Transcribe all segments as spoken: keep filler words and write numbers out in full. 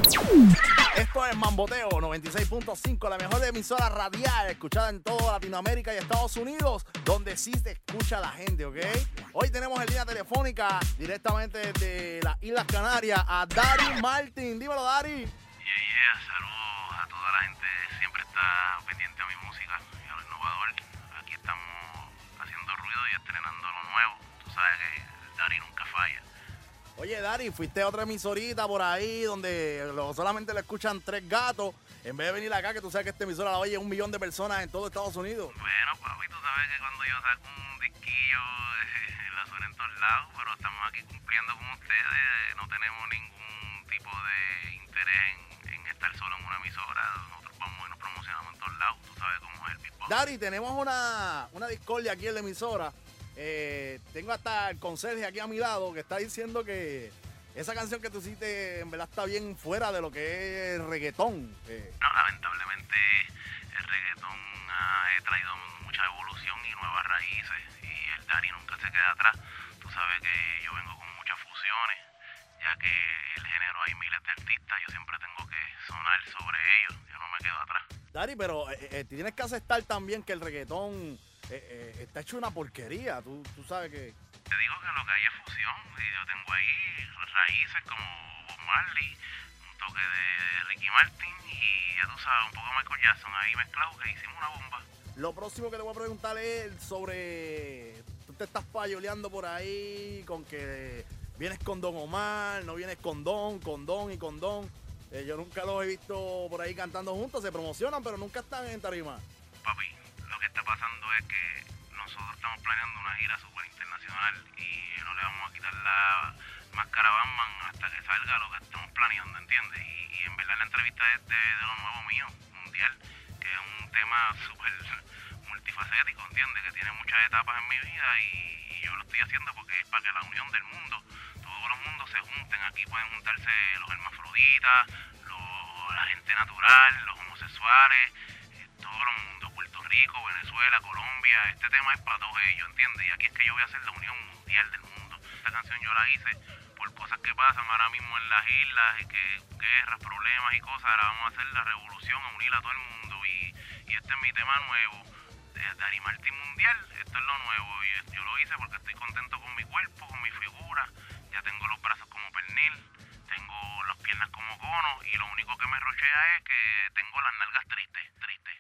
Esto es Mamboteo noventa y seis punto cinco, la mejor emisora radial escuchada en toda Latinoamérica y Estados Unidos, donde sí se escucha la gente, ¿ok? Hoy tenemos en línea telefónica directamente desde las Islas Canarias a Dari Martin. Dímelo, Dari. Yeah, yeah, saludos a toda la gente que siempre está pendiente a mi música y a lo innovador. Aquí estamos haciendo ruido y estrenando lo nuevo. Tú sabes que Dari nunca falla. Oye, Dari, fuiste a otra emisorita por ahí donde lo, solamente le escuchan tres gatos. En vez de venir acá, que tú sabes que esta emisora la oye un millón de personas en todo Estados Unidos. Bueno, papi, tú sabes que cuando yo saco un disquillo, eh, la suena en todos lados, pero estamos aquí cumpliendo con ustedes. No tenemos ningún tipo de interés en, en estar solo en una emisora. Nosotros vamos y nos promocionamos en todos lados. Tú sabes cómo es el beatbox. Dari, tenemos una, una discordia aquí en la emisora. Eh, tengo hasta el conserje aquí a mi lado que está diciendo que esa canción que tú hiciste en verdad está bien fuera de lo que es el reggaetón. Eh. No, lamentablemente el reggaetón ha traído mucha evolución y nuevas raíces y el Dari nunca se queda atrás. Tú sabes que yo vengo con muchas fusiones, ya que el género hay miles de artistas, yo siempre tengo que sonar sobre ellos, yo no me quedo atrás. Dari, pero eh, eh, tienes que aceptar también que el reggaetón Eh, eh, está hecho una porquería, tú, tú sabes que... Te digo que lo que hay es fusión, y yo tengo ahí raíces como Bob Marley, un toque de Ricky Martin y ya tú sabes, un poco de Michael Jackson ahí mezclado que hicimos una bomba. Lo próximo que te voy a preguntar es sobre... Tú te estás payoleando por ahí con que vienes con Don Omar, no vienes con Don, con Don y con Don. Eh, yo nunca los he visto por ahí cantando juntos, se promocionan, pero nunca están en tarima. Papi, lo que está pasando es que nosotros estamos planeando una gira súper internacional y no le vamos a quitar la máscara a Batman hasta que salga lo que estamos planeando, ¿entiendes? Y, y en verdad la entrevista es de, de lo nuevo mío, mundial, que es un tema súper multifacético, ¿entiendes? Que tiene muchas etapas en mi vida y, y yo lo estoy haciendo porque es para que la unión del mundo, todos los mundos se junten. Aquí pueden juntarse los hermafroditas, los, la gente natural, los homosexuales, todos los mundos, Puerto Rico, Venezuela, Colombia. Este tema es para todos ellos, ¿entiendes? Y aquí es que yo voy a hacer la unión mundial del mundo. Esta canción yo la hice por cosas que pasan ahora mismo en las islas, y que guerras, problemas y cosas. Ahora vamos a hacer la revolución, a unir a todo el mundo. Y, y este es mi tema nuevo, de Dari Martin Mundial. Esto es lo nuevo y yo lo hice porque estoy contento con mi cuerpo, con mi figura. Ya tengo los brazos como pernil, tengo las piernas como cono y lo único que me rochea es que tengo las nalgas tristes, tristes.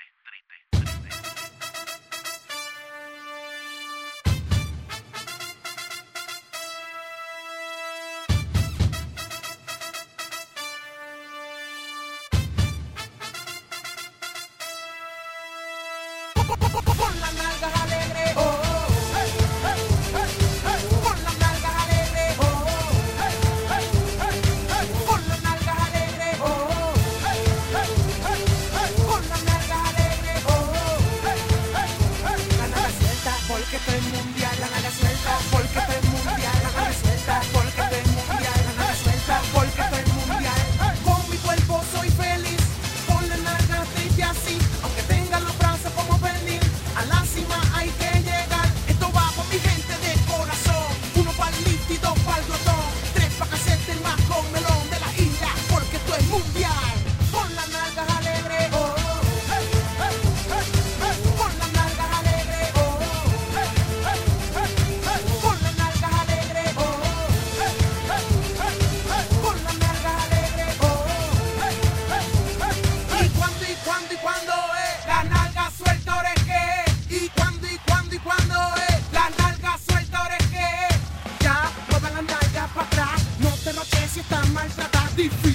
Con las nalgas alegres, oh, oh, hey, hey, hey, hey. Con las nalgas alegres, oh, oh, hey, hey, hey, hey. Con las nalgas alegres, oh, oh, hey, hey, hey, hey. Con las nalgas alegres, oh, oh, hey, hey, hey. La nalga suelta porque esto es mundial, la nalga suelta porque esto es mundial, la nalga suelta porque esto es mundial, la nalga suelta porque esto es mundial. Con mi cuerpo soy feliz, con las nalgas triste así, aunque tenga los brazos como pernil. A la cima hay que llegar. Esto va por mi gente de corazón. Uno pa'l lift y dos pa'l glotón. Tres pa' que hacerte el más con melón de la isla, porque esto es mundial. Con las nalgas alegres, oh, oh, hey, hey, hey, hey. Con las nalgas alegres, oh, oh, hey, hey, hey, hey. Con las nalgas alegres, oh, oh, hey, hey, hey, hey. Con las nalgas alegres, oh, oh, hey, hey, hey. Y cuando, y cuando, y cuando es la nalga suelta oreje. Y cuando, y cuando, y cuando es la nalga suelta oreje. Ya, mueve la nalga para atrás. No te noches si estás maltratada.